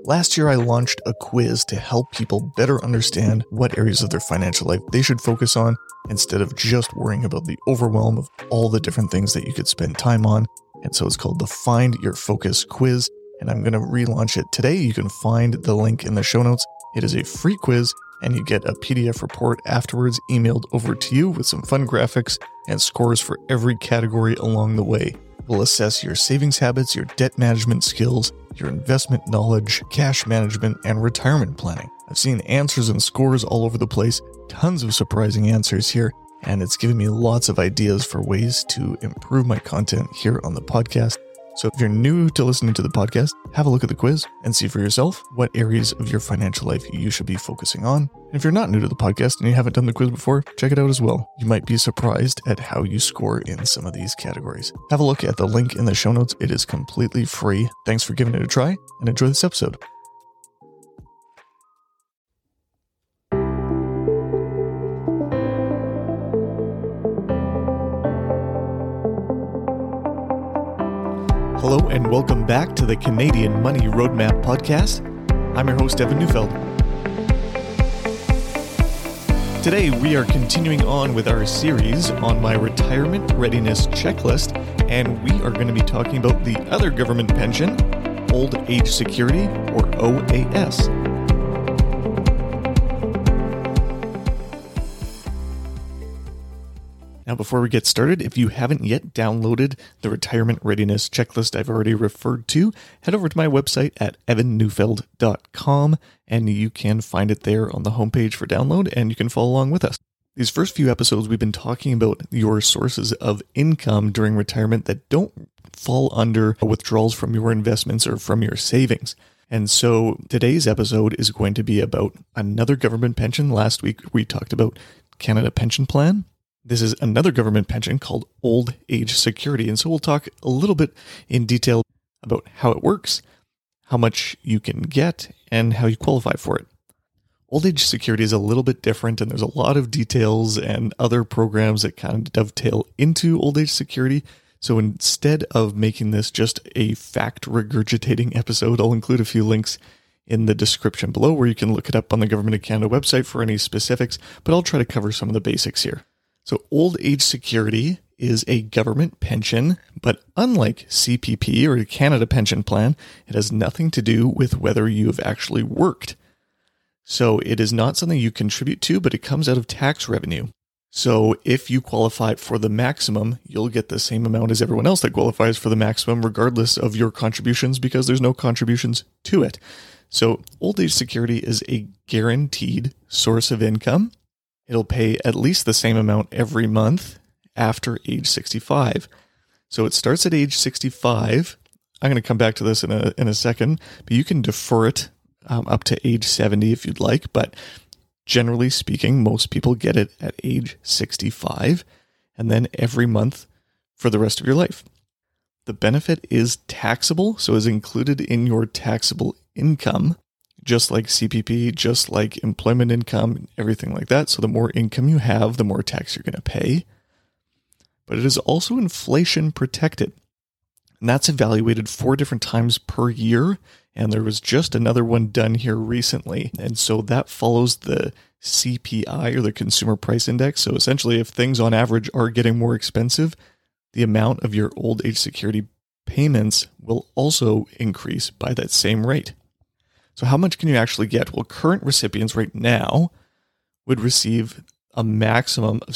Last year, I launched a quiz to help people better understand what areas of their financial life they should focus on instead of just worrying about the overwhelm of all the different things that you could spend time on. And so it's called the Find Your Focus quiz, and I'm going to relaunch it today. You can find the link in the show notes. It is a free quiz, and you get a PDF report afterwards emailed over to you with some fun graphics and scores for every category along the way. We'll assess your savings habits, your debt management skills, your investment knowledge, cash management, and retirement planning. I've seen answers and scores all over the place, tons of surprising answers here, and it's given me lots of ideas for ways to improve my content here on the podcast. So if you're new to listening to the podcast, have a look at the quiz and see for yourself what areas of your financial life you should be focusing on. And if you're not new to the podcast and you haven't done the quiz before, check it out as well. You might be surprised at how you score in some of these categories. Have a look at the link in the show notes. It is completely free. Thanks for giving it a try and enjoy this episode. Hello and welcome back to the Canadian Money Roadmap Podcast. I'm your host, Evan Neufeld. Today, we are continuing on with our series on my retirement readiness checklist, and we are going to be talking about the other government pension, Old Age Security, or OAS. Now, before we get started, if you haven't yet downloaded the retirement readiness checklist I've already referred to, head over to my website at evanneufeld.com, and you can find it there on the homepage for download, and you can follow along with us. These first few episodes, we've been talking about your sources of income during retirement that don't fall under withdrawals from your investments or from your savings. And so today's episode is going to be about another government pension. Last week, we talked about Canada Pension Plan. This is another government pension called Old Age Security. And so we'll talk a little bit in detail about how it works, how much you can get, and how you qualify for it. Old Age Security is a little bit different, and there's a lot of details and other programs that kind of dovetail into Old Age Security. So instead of making this just a fact regurgitating episode, I'll include a few links in the description below where you can look it up on the Government of Canada website for any specifics, but I'll try to cover some of the basics here. So Old Age Security is a government pension, but unlike CPP or the Canada Pension Plan, it has nothing to do with whether you have actually worked. So it is not something you contribute to, but it comes out of tax revenue. So if you qualify for the maximum, you'll get the same amount as everyone else that qualifies for the maximum, regardless of your contributions, because there's no contributions to it. So Old Age Security is a guaranteed source of income. It'll pay at least the same amount every month after age 65. So it starts at age 65. I'm going to come back to this in a second, but you can defer it up to age 70 if you'd like. But generally speaking, most people get it at age 65 and then every month for the rest of your life. The benefit is taxable, so is included in your taxable income. Just like CPP, just like employment income, everything like that. So the more income you have, the more tax you're going to pay. But it is also inflation protected. And that's evaluated 4 different times per year. And there was just another one done here recently. And so that follows the CPI or the Consumer Price Index. So essentially, if things on average are getting more expensive, the amount of your old age security payments will also increase by that same rate. So how much can you actually get? Well, current recipients right now would receive a maximum of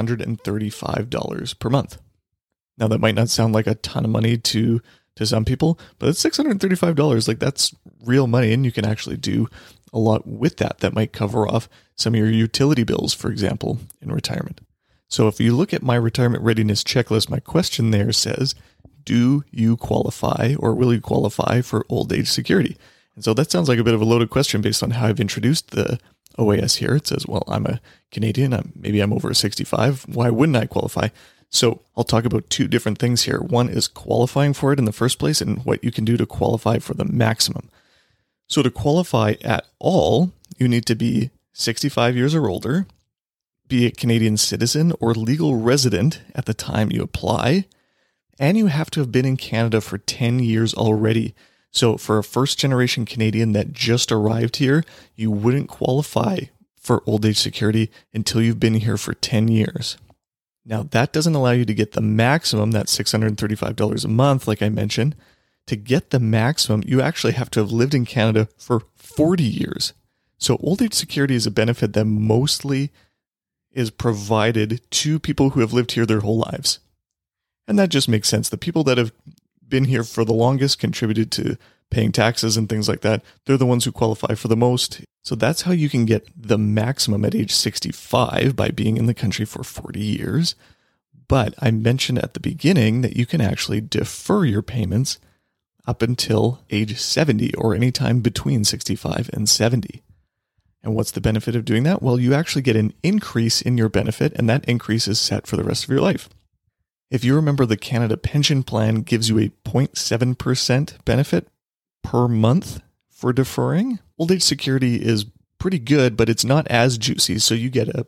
$635 per month. Now, that might not sound like a ton of money to some people, but it's $635. Like, that's real money, and you can actually do a lot with that. That might cover off some of your utility bills, for example, in retirement. So if you look at my retirement readiness checklist, my question there says, do you qualify or will you qualify for old age security? And so that sounds like a bit of a loaded question based on how I've introduced the OAS here. It says, well, I'm a Canadian, maybe I'm over 65. Why wouldn't I qualify? So I'll talk about 2 different things here. One is qualifying for it in the first place and what you can do to qualify for the maximum. So to qualify at all, you need to be 65 years or older, be a Canadian citizen or legal resident at the time you apply, and you have to have been in Canada for 10 years already. So for a first-generation Canadian that just arrived here, you wouldn't qualify for old age security until you've been here for 10 years. Now, that doesn't allow you to get the maximum, that's $635 a month, like I mentioned. To get the maximum, you actually have to have lived in Canada for 40 years. So old age security is a benefit that mostly is provided to people who have lived here their whole lives. And that just makes sense. The people that have been here for the longest, contributed to paying taxes and things like that, they're the ones who qualify for the most. So that's how you can get the maximum at age 65 by being in the country for 40 years. But I mentioned at the beginning that you can actually defer your payments up until age 70 or any time between 65 and 70. And what's the benefit of doing that? Well, you actually get an increase in your benefit, and that increase is set for the rest of your life. If you remember, the Canada Pension Plan gives you a 0.7% benefit per month for deferring. Old age security is pretty good, but it's not as juicy, so you get a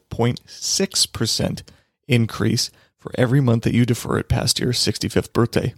0.6% increase for every month that you defer it past your 65th birthday.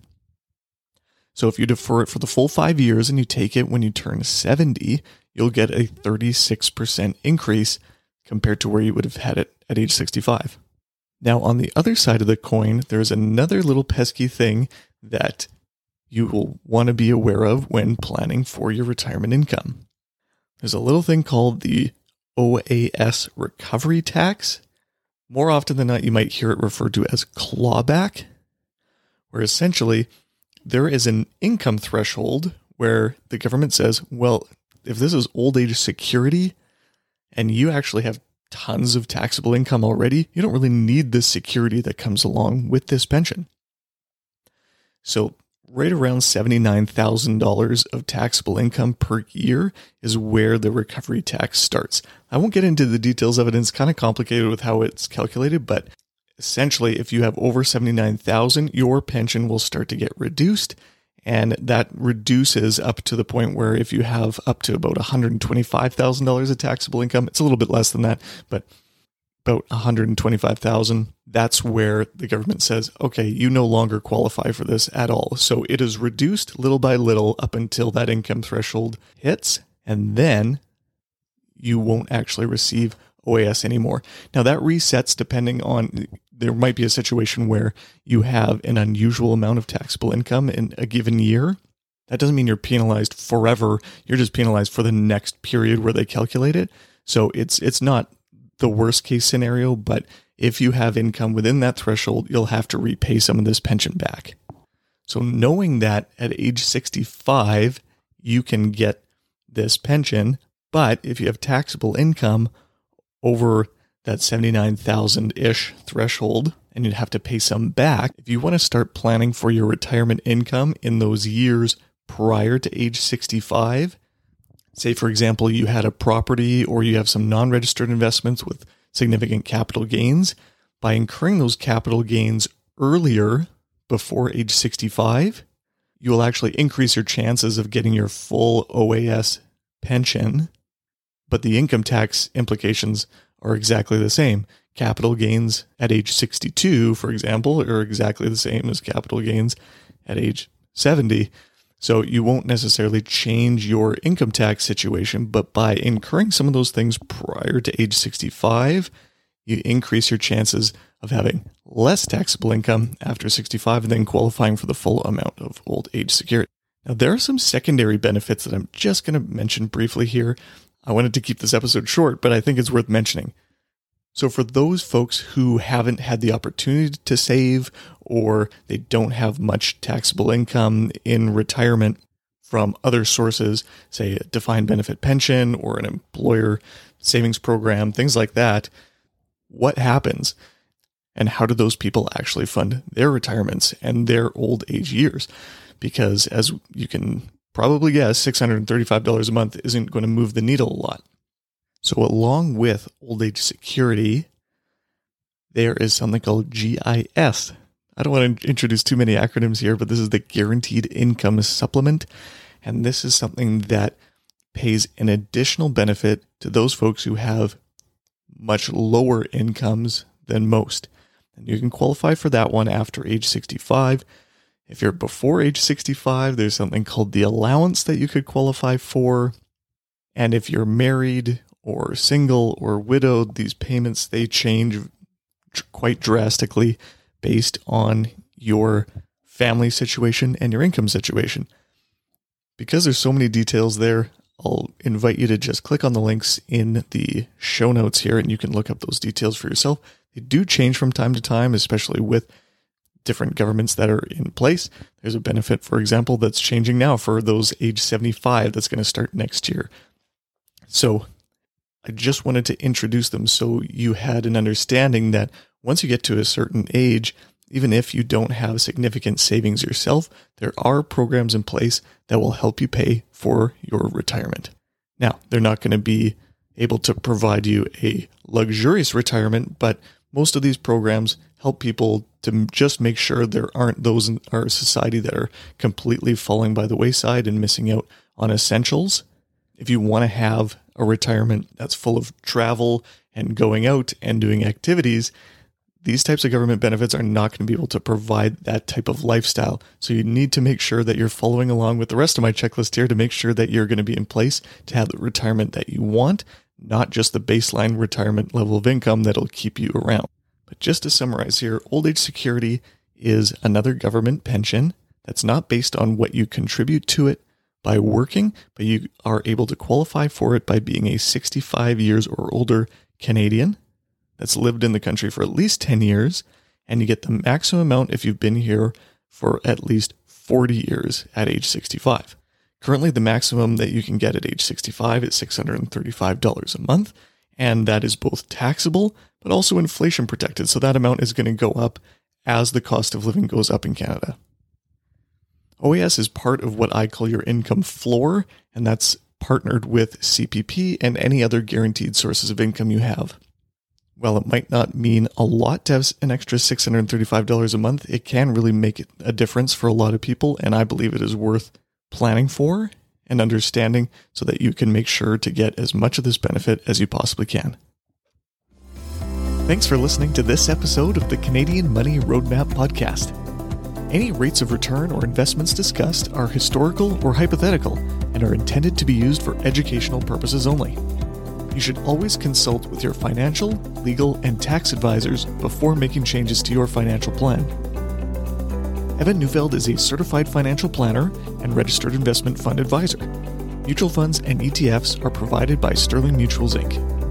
So if you defer it for the full 5 years and you take it when you turn 70, you'll get a 36% increase compared to where you would have had it at age 65. Now, on the other side of the coin, there's another little pesky thing that you will want to be aware of when planning for your retirement income. There's a little thing called the OAS recovery tax. More often than not, you might hear it referred to as clawback, where essentially there is an income threshold where the government says, well, if this is old age security and you actually have tons of taxable income already, you don't really need this security that comes along with this pension. So right around $79,000 of taxable income per year is where the recovery tax starts. I won't get into the details of it. It's kind of complicated with how it's calculated, but essentially, if you have over $79,000, your pension will start to get reduced, and that reduces up to the point where if you have up to about $125,000 of taxable income, it's a little bit less than that, but about $125,000, that's where the government says, okay, you no longer qualify for this at all. So it is reduced little by little up until that income threshold hits, and then you won't actually receive OAS anymore. Now that resets depending on, there might be a situation where you have an unusual amount of taxable income in a given year. That doesn't mean you're penalized forever. You're just penalized for the next period where they calculate it. So it's not the worst case scenario, but if you have income within that threshold, you'll have to repay some of this pension back. So knowing that at age 65, you can get this pension, but if you have taxable income over that 79,000-ish threshold, and you'd have to pay some back, if you want to start planning for your retirement income in those years prior to age 65, say, for example, you had a property or you have some non-registered investments with significant capital gains, by incurring those capital gains earlier before age 65, you will actually increase your chances of getting your full OAS pension, but the income tax implications are exactly the same. Capital gains at age 62, for example, are exactly the same as capital gains at age 70. So you won't necessarily change your income tax situation, but by incurring some of those things prior to age 65, you increase your chances of having less taxable income after 65 and then qualifying for the full amount of old age security. Now, there are some secondary benefits that I'm just going to mention briefly here. I wanted to keep this episode short, but I think it's worth mentioning. So for those folks who haven't had the opportunity to save, or they don't have much taxable income in retirement from other sources, say a defined benefit pension or an employer savings program, things like that, what happens? And how do those people actually fund their retirements and their old age years? Because as you can probably guess, $635 a month isn't going to move the needle a lot. So along with old age security, there is something called GIS. I don't want to introduce too many acronyms here, but this is the Guaranteed Income Supplement. And this is something that pays an additional benefit to those folks who have much lower incomes than most. And you can qualify for that one after age 65. If you're before age 65, there's something called the allowance that you could qualify for. And if you're married or single or widowed, these payments, they change quite drastically based on your family situation and your income situation. Because there's so many details there, I'll invite you to just click on the links in the show notes here and you can look up those details for yourself. They do change from time to time, especially with different governments that are in place. There's a benefit, for example, that's changing now for those age 75 that's going to start next year. So I just wanted to introduce them so you had an understanding that once you get to a certain age, even if you don't have significant savings yourself, there are programs in place that will help you pay for your retirement. Now, they're not going to be able to provide you a luxurious retirement, but most of these programs help people to just make sure there aren't those in our society that are completely falling by the wayside and missing out on essentials. If you want to have a retirement that's full of travel and going out and doing activities, these types of government benefits are not going to be able to provide that type of lifestyle. So you need to make sure that you're following along with the rest of my checklist here to make sure that you're going to be in place to have the retirement that you want, not just the baseline retirement level of income that'll keep you around. But just to summarize here, Old Age Security is another government pension that's not based on what you contribute to it by working, but you are able to qualify for it by being a 65 years or older Canadian that's lived in the country for at least 10 years, and you get the maximum amount if you've been here for at least 40 years at age 65. Currently, the maximum that you can get at age 65 is $635 a month, and that is both taxable, but also inflation protected, so that amount is going to go up as the cost of living goes up in Canada. OAS is part of what I call your income floor, and that's partnered with CPP and any other guaranteed sources of income you have. While it might not mean a lot to have an extra $635 a month, it can really make a difference for a lot of people, and I believe it is worth planning for and understanding so that you can make sure to get as much of this benefit as you possibly can. Thanks for listening to this episode of the Canadian Money Roadmap Podcast. Any rates of return or investments discussed are historical or hypothetical and are intended to be used for educational purposes only. You should always consult with your financial, legal, and tax advisors before making changes to your financial plan. Evan Neufeld is a certified financial planner and registered investment fund advisor. Mutual funds and ETFs are provided by Sterling Mutuals Inc.